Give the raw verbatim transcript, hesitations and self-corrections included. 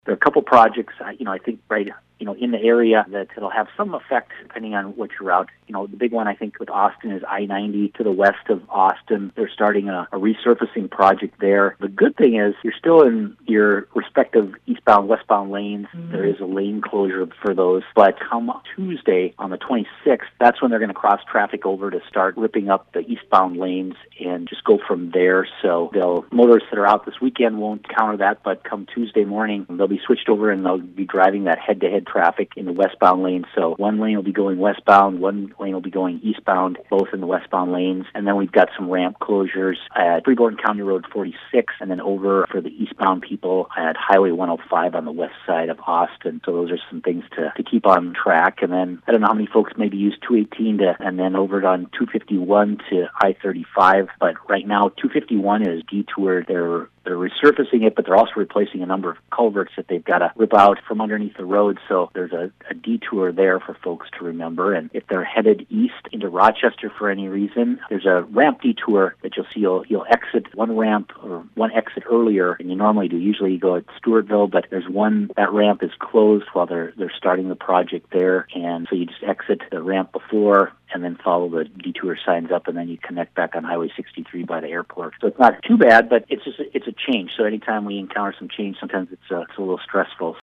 There are a couple projects, uh, you know, I think right, you know, in the area that it'll have some effect depending on which route. You know, the big one I think with Austin is I ninety to the west of Austin. They're starting a, a resurfacing project there. The good thing is you're still in your respective eastbound, westbound lanes. Mm-hmm. There is a lane closure for those. But come Tuesday on the twenty-sixth, that's when they're going to cross traffic over to start ripping up the eastbound lanes and just go from there. So they'll motorists that are out this weekend won't counter that, but come Tuesday morning, they'll be switched over and they'll be driving that head-to-head traffic in the westbound lane. So one lane will be going westbound, one lane will be going eastbound, both in the westbound lanes. And then we've got some ramp closures at Freeborn County Road forty-six and then over for the eastbound people at Highway one oh five on the west side of Austin. So those are some things to, to keep on track. And then I don't know how many folks maybe use two eighteen to, and then over on two fifty-one to I thirty-five. But right now, two fifty-one is detoured. They're They're resurfacing it, but they're also replacing a number of culverts that they've got to rip out from underneath the road. So there's a, a detour there for folks to remember. And if they're headed east into Rochester for any reason, there's a ramp detour that you'll see. You'll, you'll exit one ramp or one exit earlier than you normally do. Usually you go at Stewartville, but there's one, that ramp is closed while they're, they're starting the project there. And so you just exit the ramp before and then follow the detour signs up, and then you connect back on Highway sixty-three by the airport. So it's not too bad, but it's just a, it's a change. So anytime we encounter some change, sometimes it's, uh, it's a little stressful.